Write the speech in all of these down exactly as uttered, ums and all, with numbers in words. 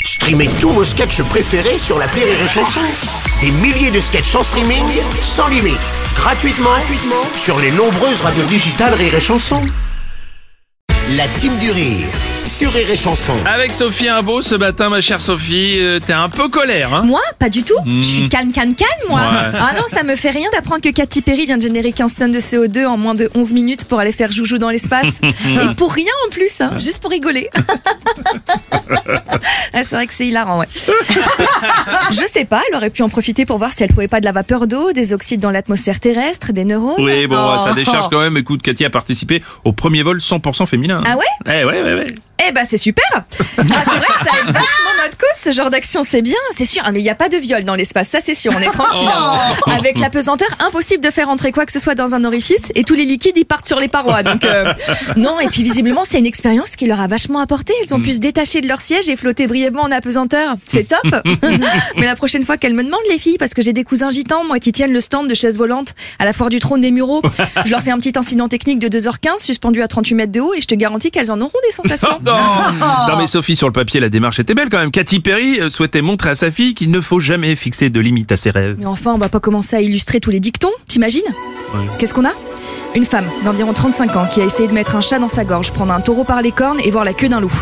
Streamez tous vos sketchs préférés sur l'appli Rire et Chanson. Des milliers de sketchs en streaming, sans limite, gratuitement, gratuitement sur les nombreuses radios digitales Rire et Chanson. La team du rire sur Rire et Chanson. Avec Sophie Imbeau ce matin, ma chère Sophie, euh, t'es un peu colère, hein? Moi, pas du tout. Mmh. Je suis calme, calme, calme, moi. Ouais. Ah non, ça me fait rien d'apprendre que Katy Perry vient de générer quinze tonnes de C O deux en moins de onze minutes pour aller faire joujou dans l'espace. Et pour rien en plus, hein, juste pour rigoler. Ah, c'est vrai que c'est hilarant, ouais. Je sais pas, elle aurait pu en profiter pour voir si elle trouvait pas de la vapeur d'eau, des oxydes dans l'atmosphère terrestre, des neurones. Oui, bon, Oh. ça décharge quand même. Écoute, Katy a participé au premier vol cent pour cent féminin. Ah ouais? Eh ouais, ouais, ouais. Eh ben c'est super. Ah, c'est vrai que ça aide vachement notre cause, ce genre d'action, c'est bien, c'est sûr. Ah, mais il n'y a pas de viol dans l'espace, ça c'est sûr, on est tranquille. Oh. Avec la pesanteur, impossible de faire entrer quoi que ce soit dans un orifice et tous les liquides ils partent sur les parois. Donc euh, non, et puis visiblement c'est une expérience qui leur a vachement apporté. Ils ont pu se détacher de leur siège et flotter brièvement en apesanteur. C'est top. Mais la prochaine fois qu'elles me demandent les filles, parce que j'ai des cousins gitans moi qui tiennent le stand de chaises volantes à la foire du trône des Mureaux, je leur fais un petit incident technique de deux heures quinze suspendu à trente-huit mètres de haut et je te garantis qu'elles en auront des sensations. Non. Non mais Sophie, sur le papier, la démarche était belle quand même. Katy Perry euh, souhaitait montrer à sa fille qu'il ne faut jamais fixer de limite à ses rêves. Mais enfin, on va pas commencer à illustrer tous les dictons, t'imagines? Ouais. Qu'est-ce qu'on a? Une femme d'environ trente-cinq ans qui a essayé de mettre un chat dans sa gorge, prendre un taureau par les cornes et voir la queue d'un loup.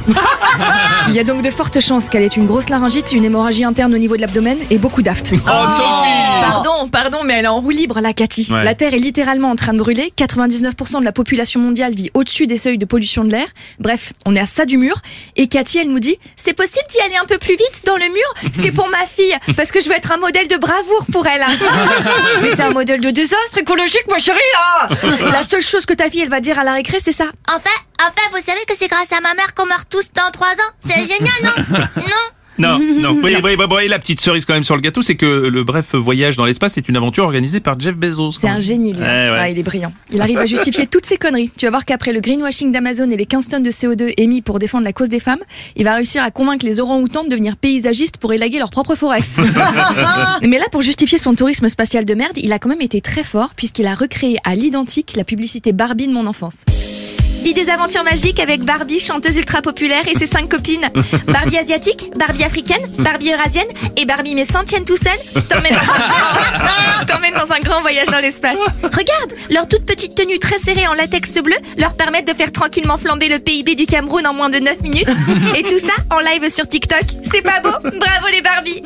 Il y a donc de fortes chances qu'elle ait une grosse laryngite, une hémorragie interne au niveau de l'abdomen et beaucoup d'aft. Oh, Sophie! Pardon, pardon, mais elle est en roue libre, la Katy. Ouais. La Terre est littéralement en train de brûler. quatre-vingt-dix-neuf pour cent de la population mondiale vit au-dessus des seuils de pollution de l'air. Bref, on est à ça du mur. Et Katy, elle nous dit, c'est possible d'y aller un peu plus vite dans le mur? C'est pour ma fille, parce que je veux être un modèle de bravoure pour elle. Mais t'es un modèle de désastre écologique, ma chérie, là! La seule chose que ta fille, elle va dire à la récré, c'est ça. En fait, en fait, vous savez que c'est grâce à ma mère qu'on meurt tous dans trois ans. C'est génial, non? Non? Non, non. Oui, oui, oui, oui, la petite cerise quand même sur le gâteau, c'est que le bref voyage dans l'espace est une aventure organisée par Jeff Bezos. C'est un génie, lui. Ouais, ouais. Ah, il est brillant. Il arrive à justifier toutes ses conneries. Tu vas voir qu'après le greenwashing d'Amazon et les quinze tonnes de C O deux émis pour défendre la cause des femmes, il va réussir à convaincre les orang-outans de devenir paysagistes pour élaguer leur propre forêt. Mais là, pour justifier son tourisme spatial de merde, il a quand même été très fort puisqu'il a recréé à l'identique la publicité Barbie de mon enfance. Vis des aventures magiques avec Barbie, chanteuse ultra populaire et ses cinq copines. Barbie asiatique, Barbie africaine, Barbie eurasienne et Barbie mes cent tiennent tout seul. T'emmènes dans, un... T'emmènes dans un grand voyage dans l'espace. Regarde, leurs toutes petites tenues très serrées en latex bleu leur permettent de faire tranquillement flamber le P I B du Cameroun en moins de neuf minutes. Et tout ça en live sur TikTok. C'est pas beau? Bravo les Barbies.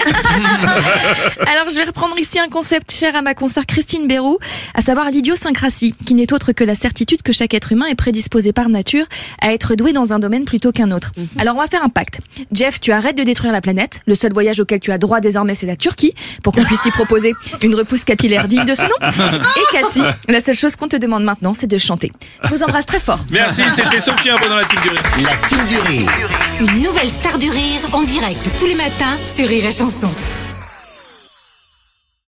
Alors je vais reprendre ici un concept cher à ma consoeur Christine Béroux, à savoir l'idiosyncrasie, qui n'est autre que la certitude que chaque être humain est prédisposé par nature à être doué dans un domaine plutôt qu'un autre. Mm-hmm. Alors on va faire un pacte. Jeff, tu arrêtes de détruire la planète. Le seul voyage auquel tu as droit désormais, c'est la Turquie, pour qu'on puisse t'y proposer une repousse capillaire digne de ce nom. Et Katy, la seule chose qu'on te demande maintenant, c'est de chanter. Je vous embrasse très fort. Merci, c'était Sophie Imbeau dans la team du rire. La team du rire. Une nouvelle star du rire en direct tous les matins sur Rire et Chanson.